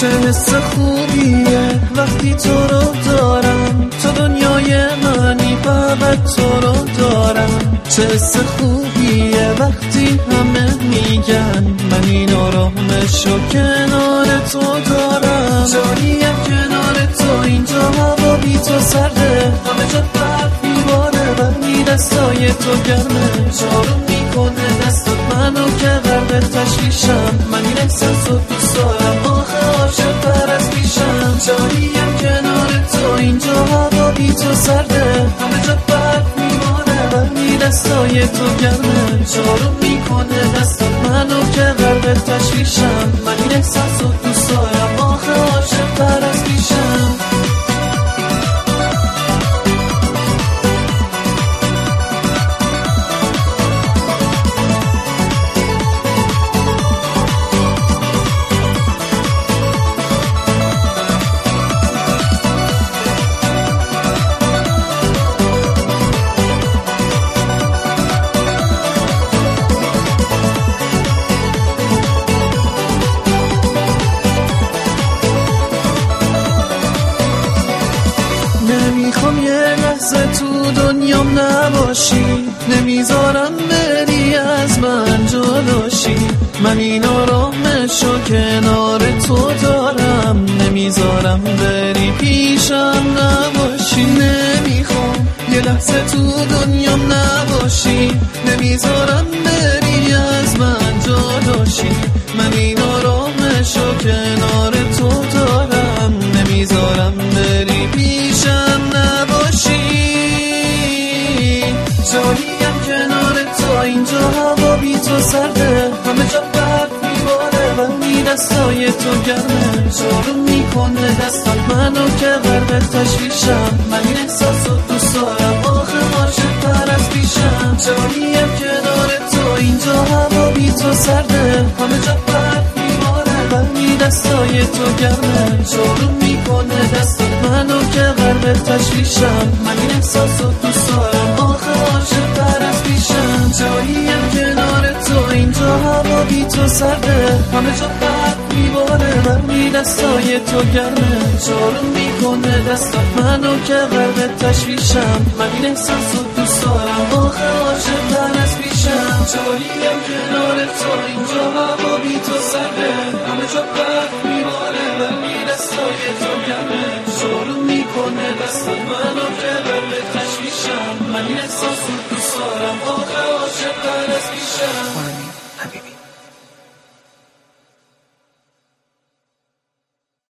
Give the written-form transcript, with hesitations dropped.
چه حس خوبیه وقتی تو رو دارم، تو دنیای منی فقط تو رو دارم. چه حس خوبیه وقتی همه میگن من این آرامشو کنار تو دارم. جاییم کنار تو، اینجا هوا بی تو سرده، همه جا برف میباره ولی دستای تو گرمه. جارو میکنه دستات منو که غرق تشویشم، من این احساس رو دوست دارم، آخه عاشق تر از پیشم. جاییم کنار تو، اینجا هوا بی تو سرده، همه جا برف میباره ولی دستای تو گرمه. جارو میکنه دستات منو که غرق تشویشم، من این احساس رو دوست دارم، آخه عاشق تر از پیشم. نمیخوام یه لحظه تو دنیام نباشی، نمیذارم بری از من جلوشی. من این آرامشو کنار تو دارم، نمیذارم بری پیشم نباشی. نمیخوام یه لحظه تو دنیام نباشی، نمیذارم بری از من جلوشی. من این آرامشو کنار تو دارم، نمیذارم بری پیشم نباشی. جاییم کنار تو، اینجا هوا بی تو سرده، همه جا برف میباره ولی دستای تو گرمه. جارو میکنه دستات منو که غرق تشویشم، من این احساس رو دوست دارم، آخه عاشق تر از پیشم. جاییم کنار تو، اینجا هوا بی تو سرده، همه جا برف میباره ولی دستای تو گرمه. جارو میکنه دستات منو که غرق تشویشم، من این احساس رو دوست دارم، آخه عاشق تر از پیشم. جاییم کنار تو، اینجا هوا بی تو سرده، همه جا برف میباره ولی دستای تو گرمه. جارو میکنه دستات منو که غرق تشویشم، من این احساس رو دوست دارم، آخه عاشق تر از پیشم. جاییم کنار تو، اینجا هوا بی تو سرده، همه جا برف میباره ولی دستای تو گرمه. جارو میکنه دستات منو که غرق تشویشم، من این احساس رو دوست دارم، آخه عاشق تر از پیشم.